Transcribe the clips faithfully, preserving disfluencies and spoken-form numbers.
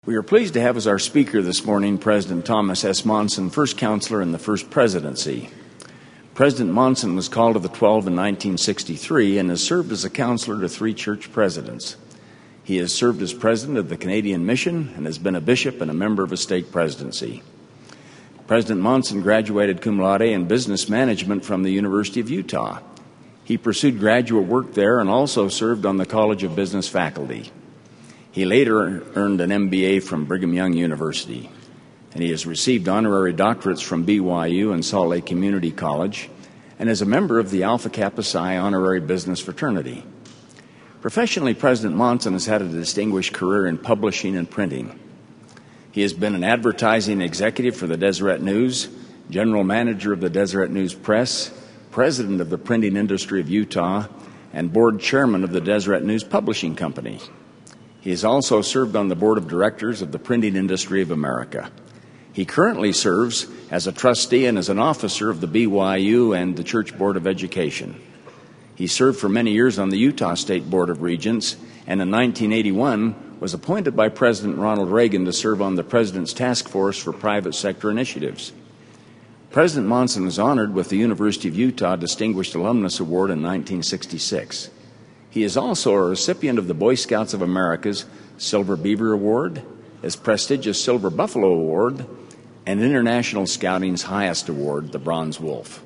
We are pleased to have as our speaker this morning President Thomas S. Monson, first counselor in the First Presidency. President Monson was called to the Twelve in nineteen sixty-three and has served as a counselor to three church presidents. He has served as president of the Canadian Mission and has been a bishop and a member of a stake presidency. President Monson graduated cum laude in business management from the University of Utah. He pursued graduate work there and also served on the College of Business faculty. He later earned an M B A from Brigham Young University, and he has received honorary doctorates from B Y U and Salt Lake Community College, and is a member of the Alpha Kappa Psi Honorary Business Fraternity. Professionally, President Monson has had a distinguished career in publishing and printing. He has been an advertising executive for the Deseret News, general manager of the Deseret News Press, president of the Printing Industry of Utah, and board chairman of the Deseret News Publishing Company. He has also served on the board of directors of the Printing Industry of America. He currently serves as a trustee and as an officer of the B Y U and the Church Board of Education. He served for many years on the Utah State Board of Regents, and in nineteen eighty-one was appointed by President Ronald Reagan to serve on the President's Task Force for Private Sector Initiatives. President Monson was honored with the University of Utah Distinguished Alumnus Award in nineteen sixty-six. He is also a recipient of the Boy Scouts of America's Silver Beaver Award, his prestigious Silver Buffalo Award, and International Scouting's highest award, the Bronze Wolf.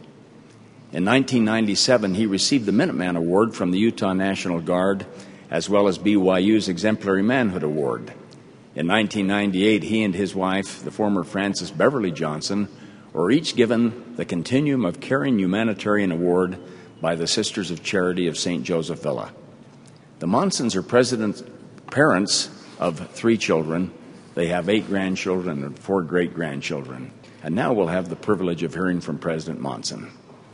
In nineteen ninety-seven, he received the Minuteman Award from the Utah National Guard, as well as B Y U's Exemplary Manhood Award. In nineteen ninety-eight, he and his wife, the former Frances Beverly Johnson, were each given the Continuum of Caring Humanitarian Award by the Sisters of Charity of Saint Joseph Villa. The Monsons are president, parents of three children. They have eight grandchildren and four great-grandchildren. And now we'll have the privilege of hearing from President Monson.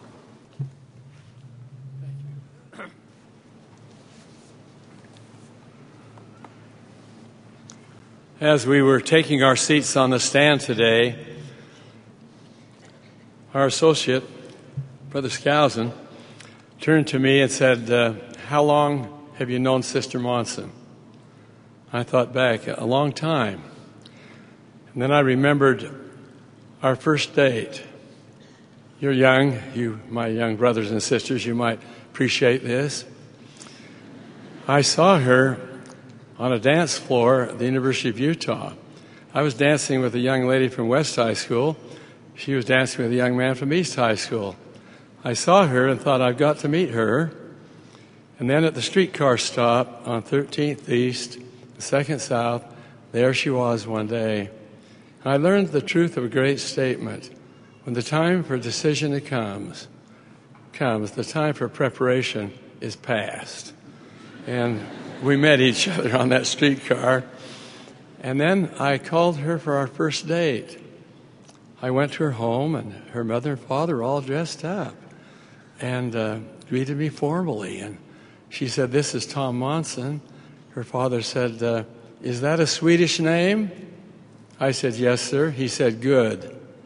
As we were taking our seats on the stand today, our associate, Brother Skousen, turned to me and said, uh, how long have you known Sister Monson? I thought back, a long time. And then I remembered our first date. You're young, you, my young brothers and sisters, you might appreciate this. I saw her on a dance floor at the University of Utah. I was dancing with a young lady from West High School. She was dancing with a young man from East High School. I saw her and thought, I've got to meet her. And then at the streetcar stop on thirteenth East, second South, there she was one day. I learned the truth of a great statement. When the time for decision comes, comes, the time for preparation is past. And we met each other on that streetcar. And then I called her for our first date. I went to her home, and her mother and father were all dressed up and uh, greeted me formally. And she said, this is Tom Monson. Her father said, uh, is that a Swedish name? I said, yes, sir. He said, good.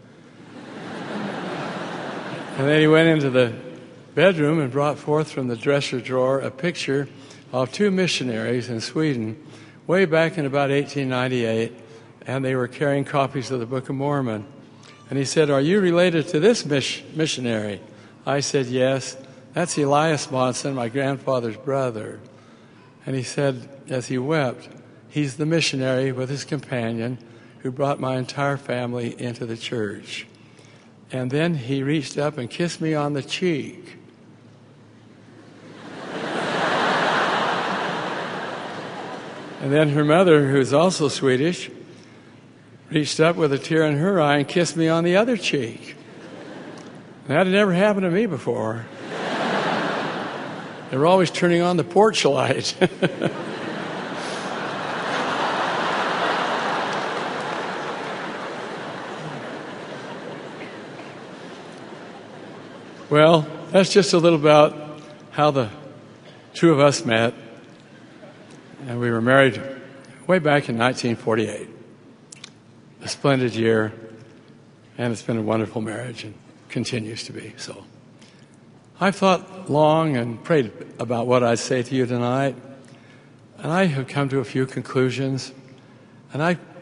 And then he went into the bedroom and brought forth from the dresser drawer a picture of two missionaries in Sweden way back in about eighteen ninety-eight, and they were carrying copies of the Book of Mormon. And he said, are you related to this mis- missionary? I said, yes. That's Elias Monson, my grandfather's brother. And he said, as he wept, he's the missionary with his companion who brought my entire family into the church. And then he reached up and kissed me on the cheek. And then her mother, who's also Swedish, reached up with a tear in her eye and kissed me on the other cheek. That had never happened to me before. They were always turning on the porch light. Well, that's just a little about how the two of us met. And we were married way back in nineteen forty-eight. A splendid year, and it's been a wonderful marriage and continues to be. So I've thought long and prayed about what I'd say to you tonight, and I have come to a few conclusions. And I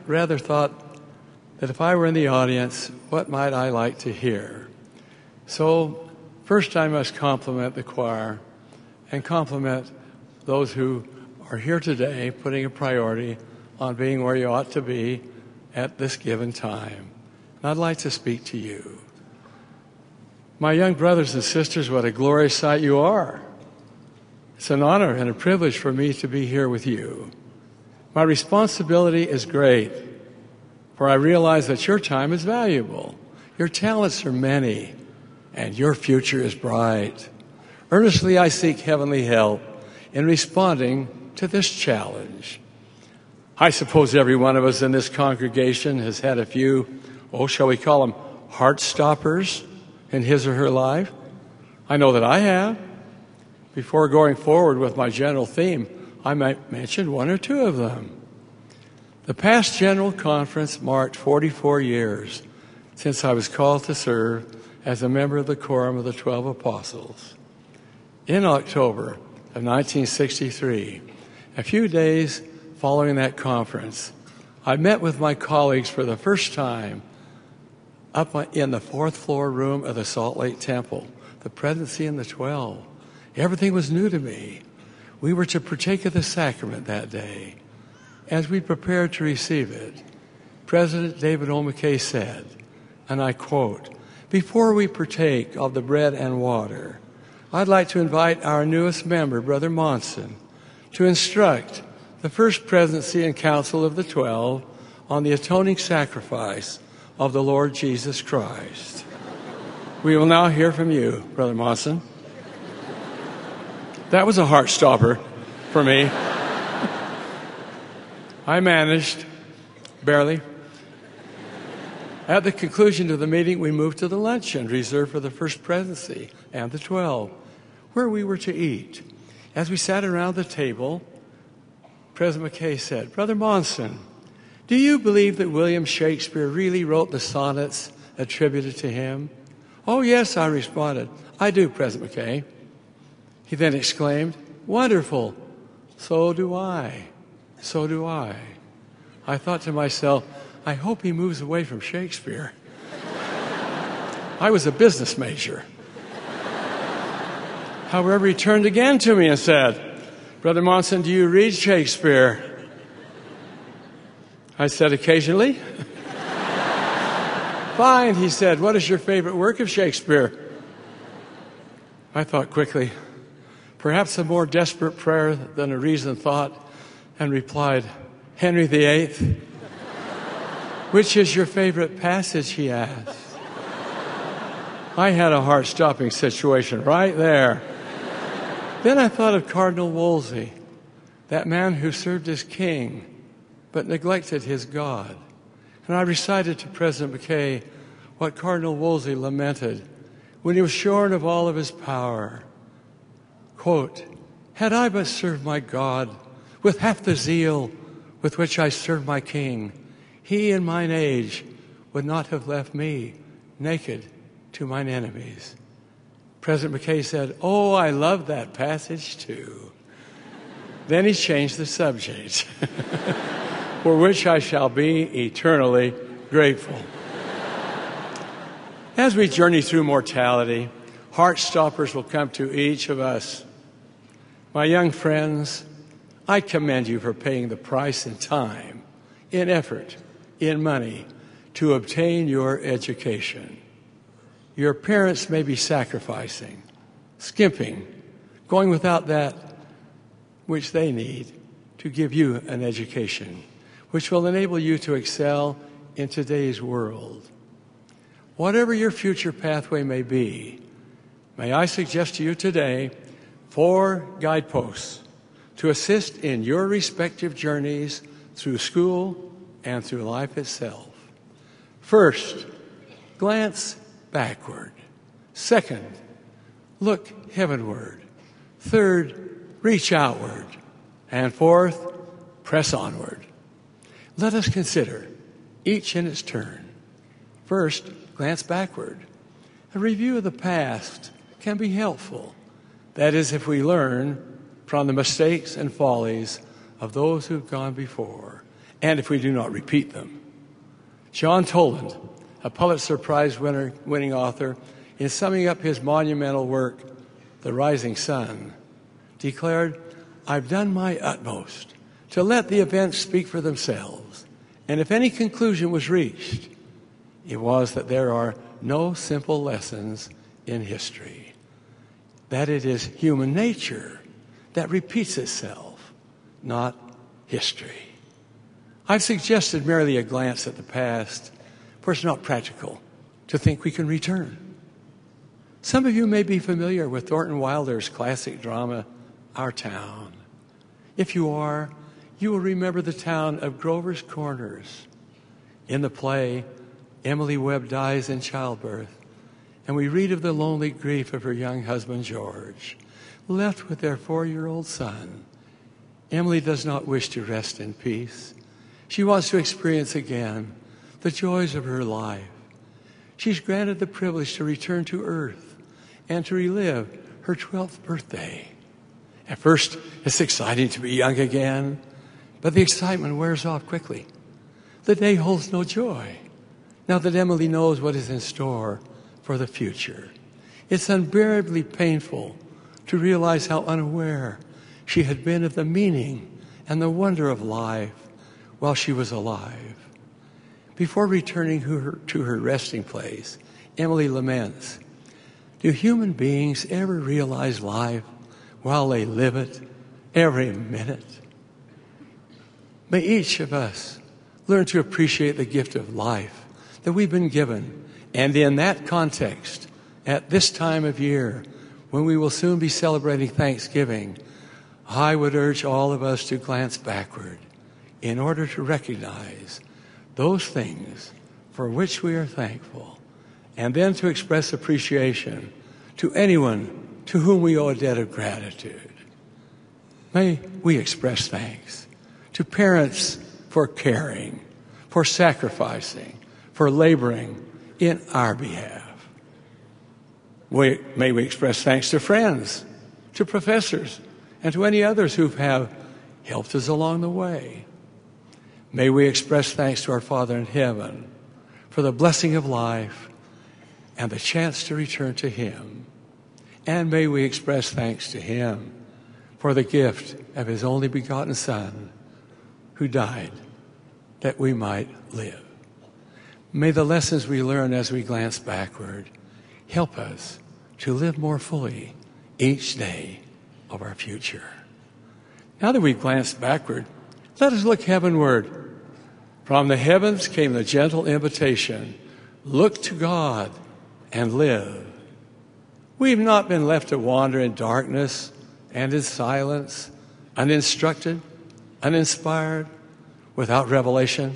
rather thought that if I were in the audience, what might I like to hear? So first I must compliment the choir and compliment those who are here today, putting a priority on being where you ought to be at this given time. And I'd like to speak to you. My young brothers and sisters, what a glorious sight you are. It's an honor and a privilege for me to be here with you. My responsibility is great, for I realize that your time is valuable, your talents are many, and your future is bright. Earnestly I seek heavenly help in responding to this challenge. I suppose every one of us in this congregation has had a few, oh, shall we call them heart stoppers in his or her life? I know that I have. Before going forward with my general theme, I might mention one or two of them. The past General Conference marked forty-four years since I was called to serve as a member of the Quorum of the Twelve Apostles. In October of nineteen sixty-three, a few days following that conference, I met with my colleagues for the first time up in the fourth floor room of the Salt Lake Temple, the presidency and the Twelve. Everything was new to me. We were to partake of the sacrament that day. As we prepared to receive it, President David O. McKay said, and I quote, "Before we partake of the bread and water, I'd like to invite our newest member, Brother Monson, to instruct the First Presidency and Council of the Twelve on the atoning sacrifice of the Lord Jesus Christ." We will now hear from you, Brother Monson. That was a heart stopper for me. I managed, barely. At the conclusion of the meeting, we moved to the luncheon reserved for the First Presidency and the Twelve, where we were to eat. As we sat around the table, President McKay said, "Brother Monson, do you believe that William Shakespeare really wrote the sonnets attributed to him?" "Oh, yes," I responded. "I do, President McKay." He then exclaimed, "Wonderful. So do I. So do I." I thought to myself, I hope he moves away from Shakespeare. I was a business major. However, he turned again to me and said, "Brother Monson, do you read Shakespeare?" I said, "Occasionally." "Fine," he said. "What is your favorite work of Shakespeare?" I thought quickly, perhaps a more desperate prayer than a reasoned thought, and replied, "Henry the Eighth." "Which is your favorite passage?" he asked. I had a heart-stopping situation right there. Then I thought of Cardinal Wolsey, that man who served as king but neglected his God. And I recited to President McKay what Cardinal Wolsey lamented when he was shorn of all of his power. Quote, "Had I but served my God with half the zeal with which I serve my King, he in mine age would not have left me naked to mine enemies." President McKay said, "Oh, I love that passage too." Then he changed the subject, for which I shall be eternally grateful. As we journey through mortality, heart stoppers will come to each of us. My young friends, I commend you for paying the price in time, in effort, in money, to obtain your education. Your parents may be sacrificing, skimping, going without that which they need to give you an education, which will enable you to excel in today's world. Whatever your future pathway may be, may I suggest to you today four guideposts to assist in your respective journeys through school and through life itself. First, glance backward. Second, look heavenward. Third, reach outward. And fourth, press onward. Let us consider each in its turn. First, glance backward. A review of the past can be helpful. That is, if we learn from the mistakes and follies of those who've gone before and if we do not repeat them. John Toland, a Pulitzer Prize winner, winning author, in summing up his monumental work, The Rising Sun, declared, "I've done my utmost to let the events speak for themselves, and if any conclusion was reached, it was that there are no simple lessons in history, that it is human nature that repeats itself, not history." I've suggested merely a glance at the past, for it's not practical to think we can return. Some of you may be familiar with Thornton Wilder's classic drama, Our Town. If you are, you will remember the town of Grover's Corners. In the play, Emily Webb dies in childbirth, and we read of the lonely grief of her young husband, George. Left with their four-year-old son, Emily does not wish to rest in peace. She wants to experience again the joys of her life. She's granted the privilege to return to earth and to relive her twelfth birthday. At first, it's exciting to be young again, but the excitement wears off quickly. The day holds no joy, now that Emily knows what is in store for the future. It's unbearably painful to realize how unaware she had been of the meaning and the wonder of life while she was alive. Before returning to her, to her resting place, Emily laments, "Do human beings ever realize life while they live it every minute?" May each of us learn to appreciate the gift of life that we've been given, and in that context, at this time of year, when we will soon be celebrating Thanksgiving, I would urge all of us to glance backward in order to recognize those things for which we are thankful, and then to express appreciation to anyone to whom we owe a debt of gratitude. May we express thanks to parents for caring, for sacrificing, for laboring in our behalf. We, may we express thanks to friends, to professors, and to any others who have helped us along the way. May we express thanks to our Father in heaven for the blessing of life and the chance to return to Him. And may we express thanks to Him for the gift of His only begotten Son, who died that we might live. May the lessons we learn as we glance backward help us to live more fully each day of our future. Now that we've glanced backward, let us look heavenward. From the heavens came the gentle invitation, look to God and live. We've not been left to wander in darkness and in silence, uninstructed, uninspired, without revelation.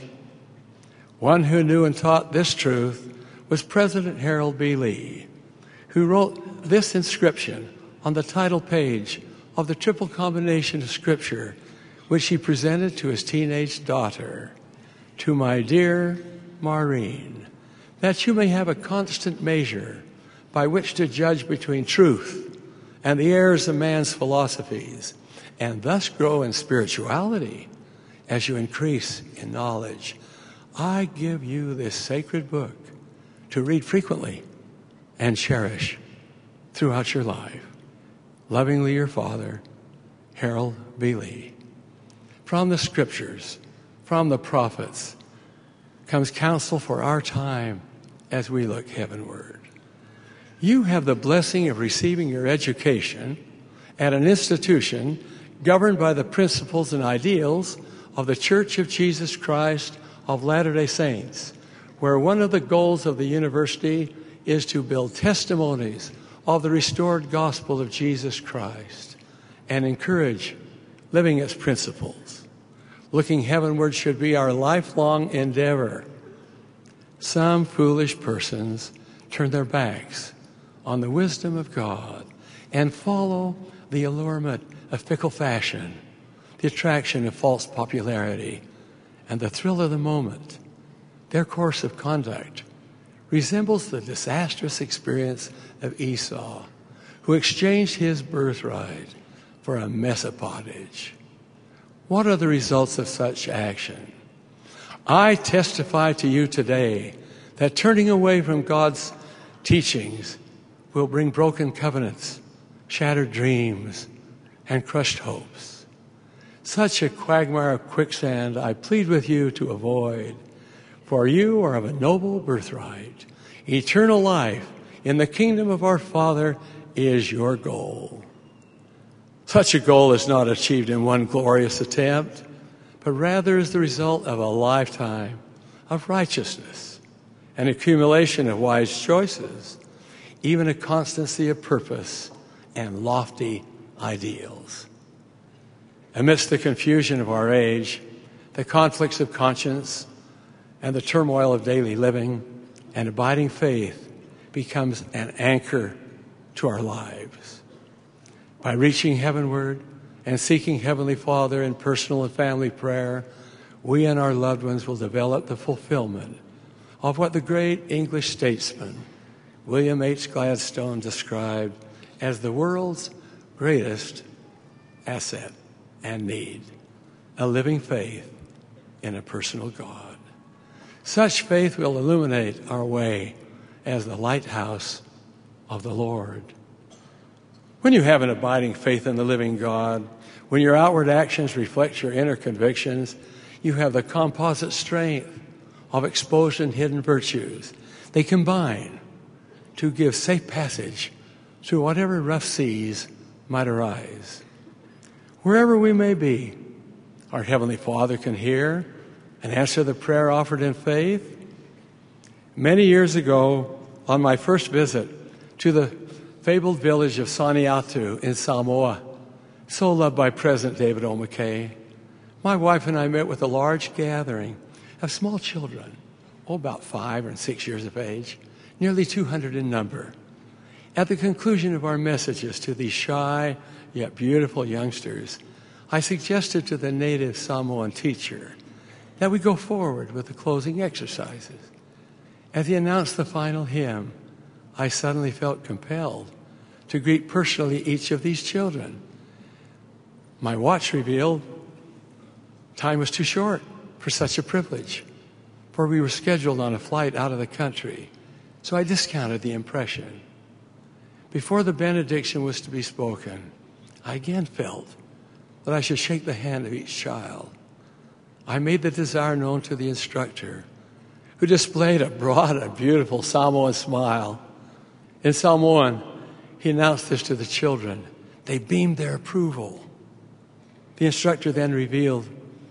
One who knew and taught this truth was President Harold B. Lee, who wrote this inscription on the title page of the triple combination of Scripture, which he presented to his teenage daughter. To my dear Maureen, that you may have a constant measure by which to judge between truth and the errors of man's philosophies, and thus grow in spirituality as you increase in knowledge. I give you this sacred book to read frequently and cherish throughout your life. Lovingly your father, Harold B. Lee. From the Scriptures, from the prophets, comes counsel for our time as we look heavenward. You have the blessing of receiving your education at an institution governed by the principles and ideals of the Church of Jesus Christ of Latter-day Saints, where one of the goals of the university is to build testimonies of the restored gospel of Jesus Christ and encourage living its principles. Looking heavenward should be our lifelong endeavor. Some foolish persons turn their backs on the wisdom of God and follow the allurement of fickle fashion, the attraction of false popularity, and the thrill of the moment. Their course of conduct resembles the disastrous experience of Esau, who exchanged his birthright for a mess of pottage. What are the results of such action? I testify to you today that turning away from God's teachings will bring broken covenants, shattered dreams, and crushed hopes. Such a quagmire of quicksand I plead with you to avoid, for you are of a noble birthright. Eternal life in the kingdom of our Father is your goal. Such a goal is not achieved in one glorious attempt, but rather is the result of a lifetime of righteousness, an accumulation of wise choices, even a constancy of purpose and lofty ideals. Amidst the confusion of our age, the conflicts of conscience, and the turmoil of daily living, an abiding faith becomes an anchor to our lives. By reaching heavenward and seeking Heavenly Father in personal and family prayer, we and our loved ones will develop the fulfillment of what the great English statesman William H. Gladstone described as the world's greatest asset and need, a living faith in a personal God. Such faith will illuminate our way as the lighthouse of the Lord. When you have an abiding faith in the living God, when your outward actions reflect your inner convictions, you have the composite strength of exposed and hidden virtues. They combine to give safe passage through whatever rough seas might arise. Wherever we may be, our Heavenly Father can hear and answer the prayer offered in faith. Many years ago, on my first visit to the fabled village of Saniatu in Samoa, so loved by President David O. McKay, my wife and I met with a large gathering of small children, oh, about five and six years of age, nearly two hundred in number. At the conclusion of our messages to these shy yet beautiful youngsters, I suggested to the native Samoan teacher that we go forward with the closing exercises. As he announced the final hymn, I suddenly felt compelled to greet personally each of these children. My watch revealed time was too short for such a privilege, for we were scheduled on a flight out of the country, so I discounted the impression. Before the benediction was to be spoken, I again felt that I should shake the hand of each child. I made the desire known to the instructor, who displayed a broad and beautiful Samoan smile. In Samoan, he announced this to the children. They beamed their approval. The instructor then revealed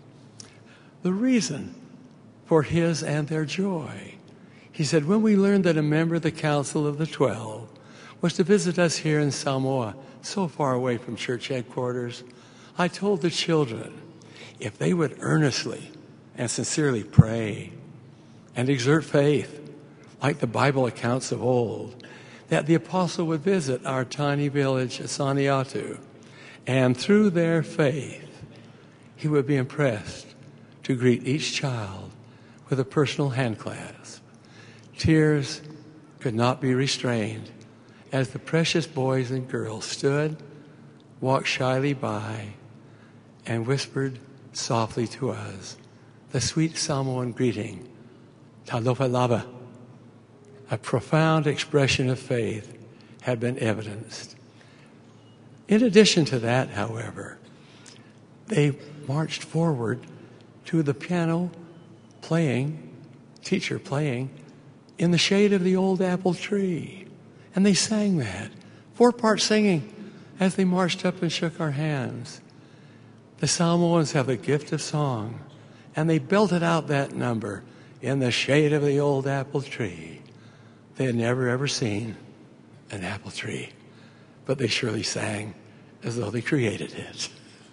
the reason for his and their joy. He said, when we learned that a member of the Council of the Twelve was to visit us here in Samoa, so far away from church headquarters, I told the children if they would earnestly and sincerely pray and exert faith, like the Bible accounts of old, that the apostle would visit our tiny village at Saniatu, and through their faith, he would be impressed to greet each child with a personal hand clasp. Tears could not be restrained as the precious boys and girls stood, walked shyly by, and whispered softly to us the sweet Samoan greeting, Talofa lava. A profound expression of faith had been evidenced. In addition to that, however, they marched forward to the piano playing, teacher playing, in the shade of the old apple tree. And they sang that, four-part singing, as they marched up and shook our hands. The Samoans have the gift of song, and they belted out that number, in the shade of the old apple tree. They had never, ever seen an apple tree, but they surely sang as though they created it.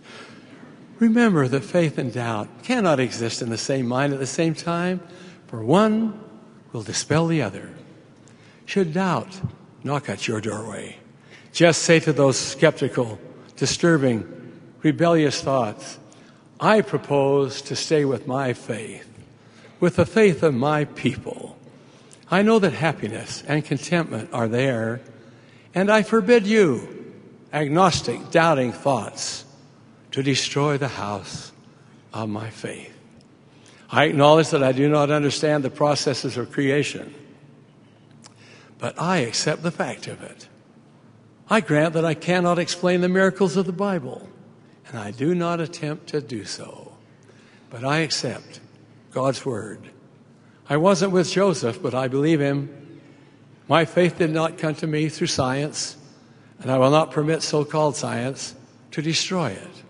Remember that faith and doubt cannot exist in the same mind at the same time, for one will dispel the other. Should doubt knock at your doorway, just say to those skeptical, disturbing, rebellious thoughts, I propose to stay with my faith, with the faith of my people. I know that happiness and contentment are there, and I forbid you, agnostic, doubting thoughts, to destroy the house of my faith. I acknowledge that I do not understand the processes of creation, but I accept the fact of it. I grant that I cannot explain the miracles of the Bible, and I do not attempt to do so. But I accept God's word. I wasn't with Joseph, but I believe him. My faith did not come to me through science, and I will not permit so-called science to destroy it.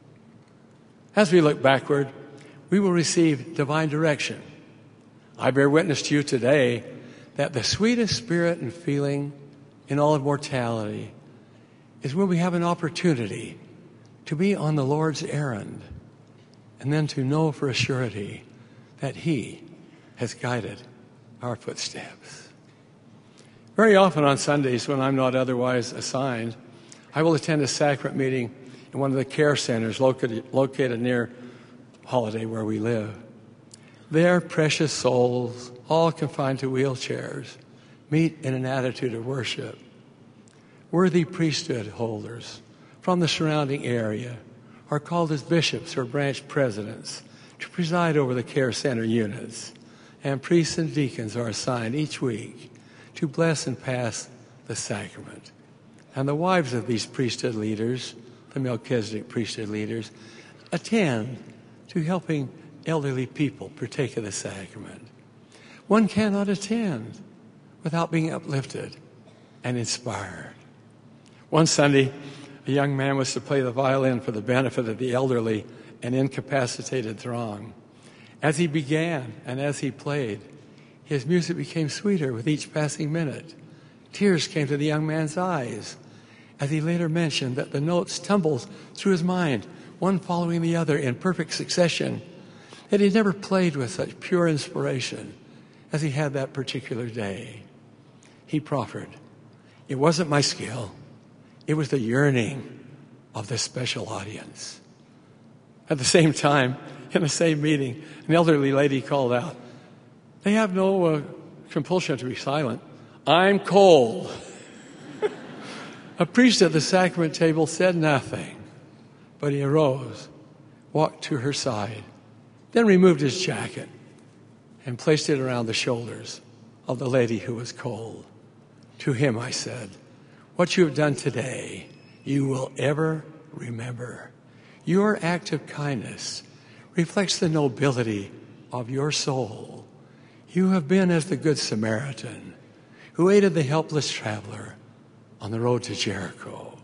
As we look backward, we will receive divine direction. I bear witness to you today that the sweetest spirit and feeling in all of mortality is when we have an opportunity to be on the Lord's errand and then to know for a surety that he has guided our footsteps. Very often on Sundays when I'm not otherwise assigned, I will attend a sacrament meeting in one of the care centers located, located near Holiday where we live. There, precious souls, all confined to wheelchairs, meet in an attitude of worship. Worthy priesthood holders from the surrounding area are called as bishops or branch presidents to preside over the care center units, and priests and deacons are assigned each week to bless and pass the sacrament. And the wives of these priesthood leaders, the Melchizedek priesthood leaders, attend to helping elderly people partake of the sacrament. One cannot attend without being uplifted and inspired. One Sunday, a young man was to play the violin for the benefit of the elderly and incapacitated throng. As he began and as he played, his music became sweeter with each passing minute. Tears came to the young man's eyes as he later mentioned that the notes tumbled through his mind, one following the other in perfect succession, that he never played with such pure inspiration as he had that particular day. He proffered, "It wasn't my skill. It was the yearning of this special audience." At the same time, in the same meeting, an elderly lady called out, "They have no uh, compulsion to be silent. I'm cold." A priest at the sacrament table said nothing, but he arose, walked to her side, then removed his jacket and placed it around the shoulders of the lady who was cold. To him I said, "What you have done today, you will ever remember. Your act of kindness reflects the nobility of your soul. You have been as the Good Samaritan who aided the helpless traveler on the road to Jericho."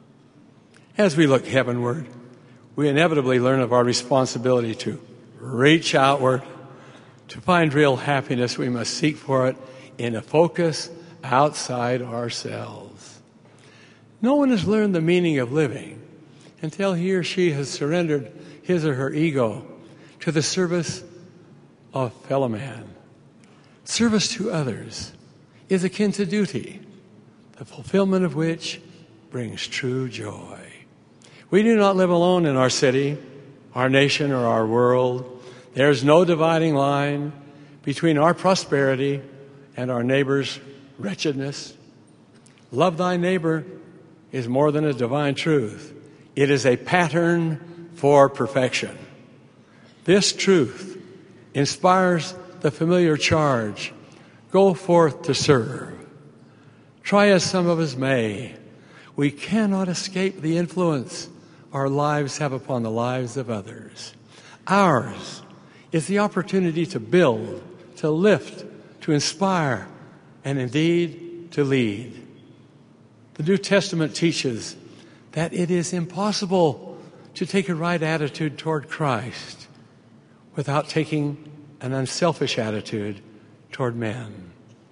As we look heavenward, we inevitably learn of our responsibility to reach outward. To find real happiness, we must seek for it in a focus outside ourselves. No one has learned the meaning of living until he or she has surrendered his or her ego to the service of fellow man. Service to others is akin to duty, the fulfillment of which brings true joy. We do not live alone in our city, our nation, or our world. There is no dividing line between our prosperity and our neighbor's wretchedness. Love thy neighbor is more than a divine truth. It is a pattern for perfection. This truth inspires the familiar charge, "Go forth to serve." Try as some of us may, we cannot escape the influence our lives have upon the lives of others. Ours is the opportunity to build, to lift, to inspire, and indeed to lead. The New Testament teaches that it is impossible to take a right attitude toward Christ without taking an unselfish attitude toward men.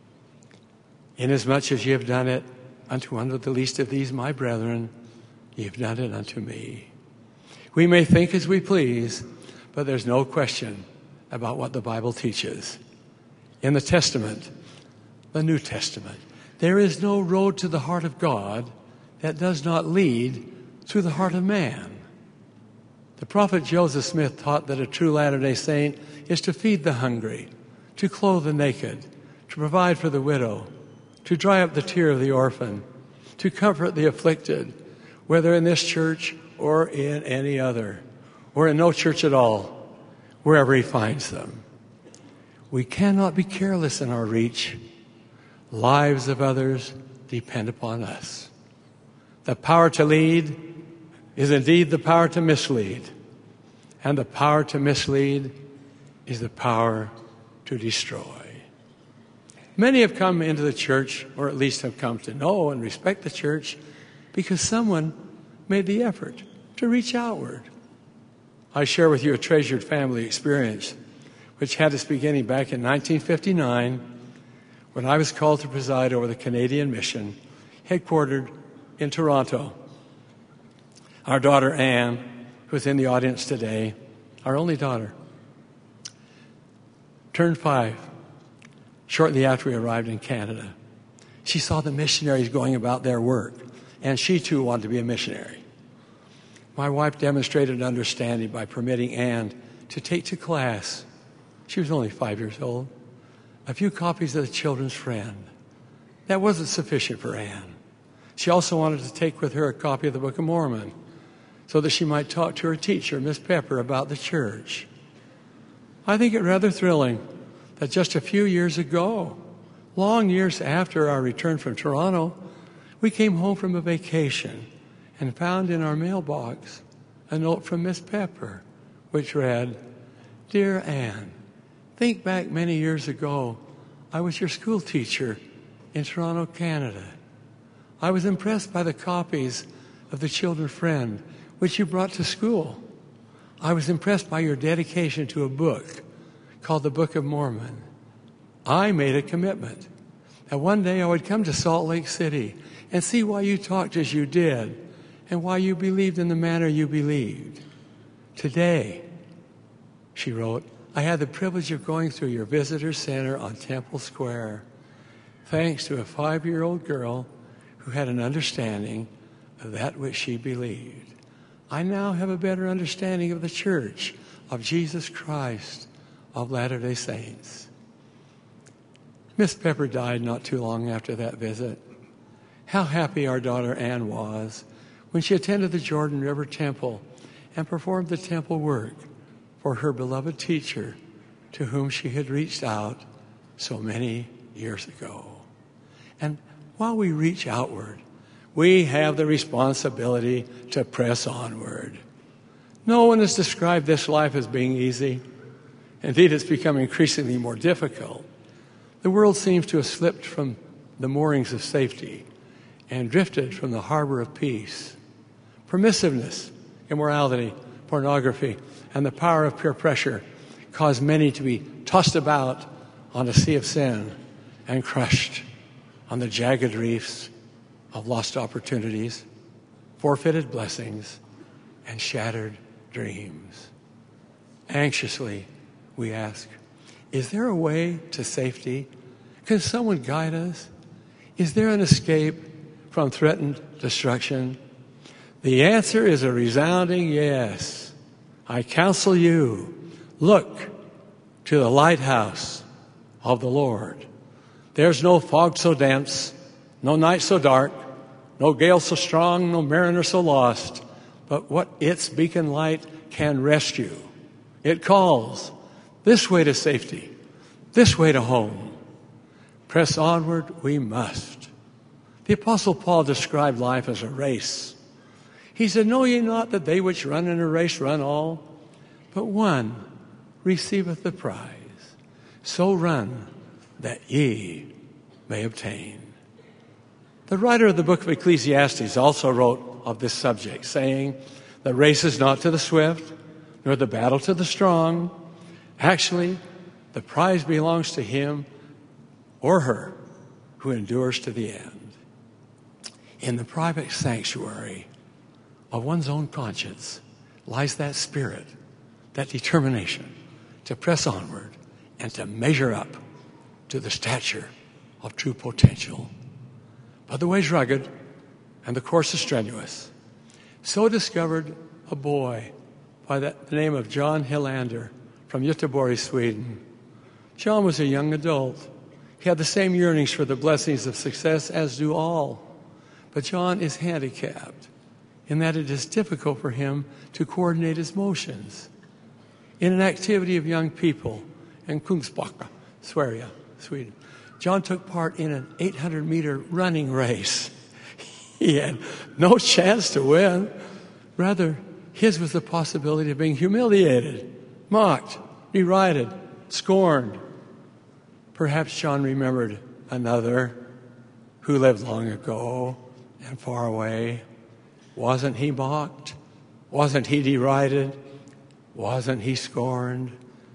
"Inasmuch as ye have done it unto one of the least of these my brethren, ye have done it unto me." We may think as we please, but there's no question about what the Bible teaches. In the Testament, the New Testament, there is no road to the heart of God that does not lead through the heart of man. The prophet Joseph Smith taught that a true Latter-day Saint is to feed the hungry, to clothe the naked, to provide for the widow, to dry up the tear of the orphan, to comfort the afflicted, whether in this church or in any other, or in no church at all. wherever he finds them. We cannot be careless in our reach. Lives of others depend upon us. The power to lead is indeed the power to mislead. And the power to mislead is the power to destroy. Many have come into the church, or at least have come to know and respect the church, because someone made the effort to reach outward. I share with you a treasured family experience, which had its beginning back in nineteen fifty-nine, when I was called to preside over the Canadian mission, headquartered in Toronto. Our daughter Anne, who is in the audience today, our only daughter, turned five shortly after we arrived in Canada. She saw the missionaries going about their work, and she too wanted to be a missionary. My wife demonstrated understanding by permitting Anne to take to class, she was only five years old, a few copies of The Children's Friend. That wasn't sufficient for Anne. She also wanted to take with her a copy of the Book of Mormon so that she might talk to her teacher, Miss Pepper, about the church. I think it rather thrilling that just a few years ago, long years after our return from Toronto, we came home from a vacation and found in our mailbox a note from Miss Pepper, which read, "Dear Anne, think back many years ago, I was your school teacher in Toronto, Canada. I was impressed by the copies of The Children's Friend, which you brought to school. I was impressed by your dedication to a book called the Book of Mormon. I made a commitment that one day I would come to Salt Lake City and see why you talked as you did and why you believed in the manner you believed. Today," she wrote, "I had the privilege of going through your visitor center on Temple Square, thanks to a five-year-old girl who had an understanding of that which she believed. I now have a better understanding of the Church of Jesus Christ of Latter-day Saints." Miss Pepper died not too long after that visit. How happy our daughter Anne was when she attended the Jordan River Temple and performed the temple work for her beloved teacher to whom she had reached out so many years ago. And while we reach outward, we have the responsibility to press onward. No one has described this life as being easy. Indeed, it's become increasingly more difficult. The world seems to have slipped from the moorings of safety and drifted from the harbor of peace. Permissiveness, immorality, pornography, and the power of peer pressure cause many to be tossed about on a sea of sin and crushed on the jagged reefs of lost opportunities, forfeited blessings, and shattered dreams. Anxiously, we ask, is there a way to safety? Can someone guide us? Is there an escape from threatened destruction? The answer is a resounding yes. I counsel you, look to the lighthouse of the Lord. There's no fog so dense, no night so dark, no gale so strong, no mariner so lost, but what its beacon light can rescue. It calls this way to safety, this way to home. Press onward we must. The Apostle Paul described life as a race. He said, "Know ye not that they which run in a race run all, but one receiveth the prize. So run that ye may obtain." The writer of the book of Ecclesiastes also wrote of this subject, saying, "The race is not to the swift, nor the battle to the strong. Actually, the prize belongs to him or her who endures to the end." In the private sanctuary of one's own conscience lies that spirit, that determination to press onward and to measure up to the stature of true potential. But the way's rugged and the course is strenuous. So discovered a boy by the name of John Hillander from Göteborg, Sweden. John was a young adult. He had the same yearnings for the blessings of success as do all. But John is handicapped in that it is difficult for him to coordinate his motions. in an activity of young people in Kungsbacka, Sverige, Sweden. John took part in an eight hundred meter running race. He had no chance to win. Rather, his was the possibility of being humiliated, mocked, derided, scorned. Perhaps John remembered another who lived long ago and far away. Wasn't he mocked? Wasn't he derided? Wasn't he scorned?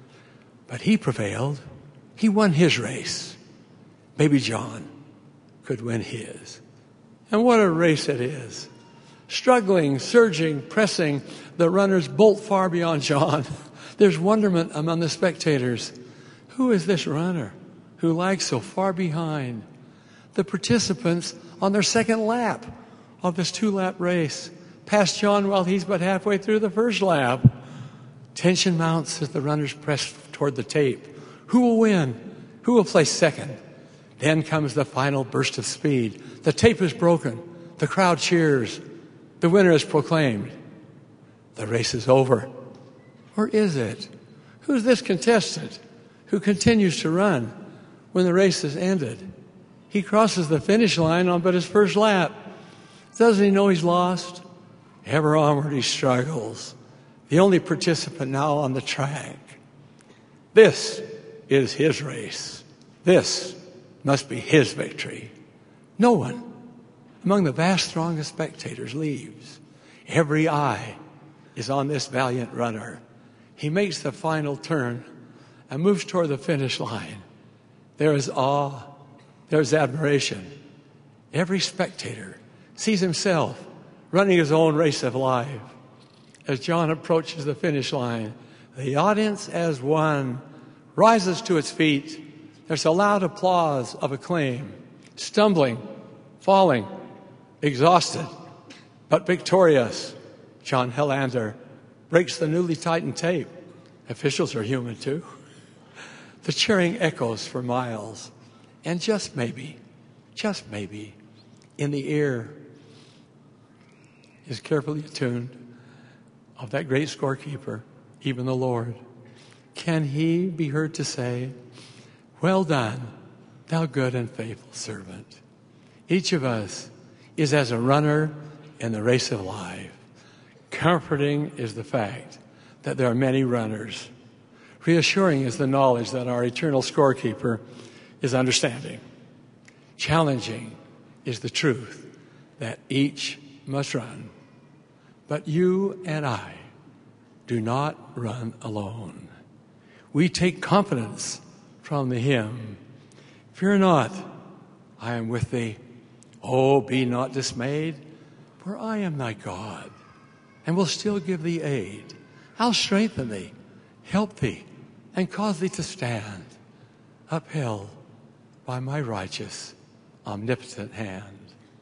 But he prevailed. He won his race. Maybe John could win his. And what a race it is. Struggling, surging, pressing, the runners bolt far beyond John. There's wonderment among the spectators. Who is this runner who lags so far behind? The participants on their second lap of this two-lap race past John while he's but halfway through the first lap. Tension mounts as the runners press toward the tape. Who will win? Who will place second? Then comes the final burst of speed. The tape is broken. The crowd cheers. The winner is proclaimed. The race is over. Or is it? Who's this contestant who continues to run when the race is ended? He crosses the finish line on but his first lap. Doesn't he know he's lost? Ever onward he struggles. The only participant now on the track. This is his race. This must be his victory. No one among the vast throng of spectators leaves. Every eye is on this valiant runner. He makes the final turn and moves toward the finish line. There is awe. There's admiration. Every spectator sees himself running his own race of life. As John approaches the finish line, the audience as one rises to its feet. There's a loud applause of acclaim. Stumbling, falling, exhausted, but victorious, John Helander breaks the newly tightened tape. Officials are human too. The cheering echoes for miles. And just maybe, just maybe, in the ear is carefully attuned of that great scorekeeper, even the Lord. Can he be heard to say, "Well done, thou good and faithful servant"? Each of us is as a runner in the race of life. Comforting is the fact that there are many runners. Reassuring is the knowledge that our eternal scorekeeper is understanding. Challenging is the truth that each must run. But you and I do not run alone. We take confidence from the hymn, "Fear not, I am with thee. Oh, be not dismayed, for I am thy God, and will still give thee aid. I'll strengthen thee, help thee, and cause thee to stand, upheld by my righteous, omnipotent hand."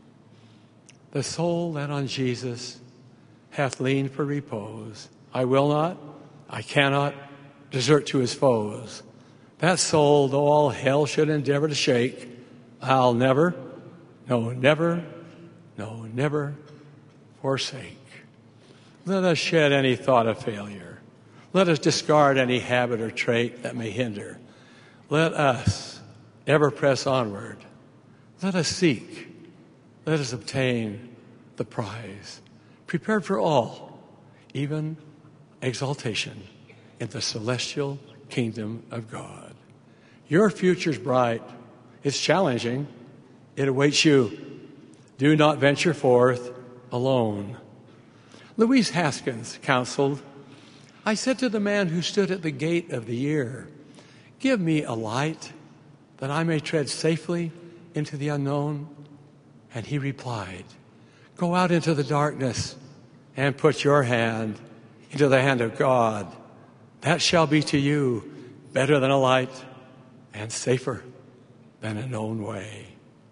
The soul that on Jesus hath leaned for repose, I will not, I cannot desert to his foes. That soul, though all hell should endeavor to shake, I'll never, no, never, no, never forsake. Let us shed any thought of failure. Let us discard any habit or trait that may hinder. Let us ever press onward. Let us seek. Let us obtain the prize. Prepared for all, even exaltation in the celestial kingdom of God. Your future's bright. It's challenging. It awaits you. Do not venture forth alone. Louise Haskins counseled, "I said to the man who stood at the gate of the year, 'Give me a light that I may tread safely into the unknown.' And he replied, 'Go out into the darkness and put your hand into the hand of God. That shall be to you better than a light and safer than a known way.'"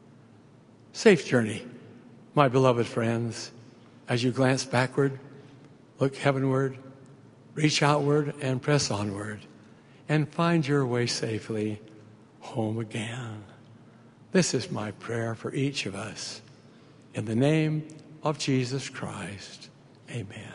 Safe journey, my beloved friends, as you glance backward, look heavenward, reach outward, and press onward, and find your way safely home again. This is my prayer for each of us. In the name of Jesus Christ, amen.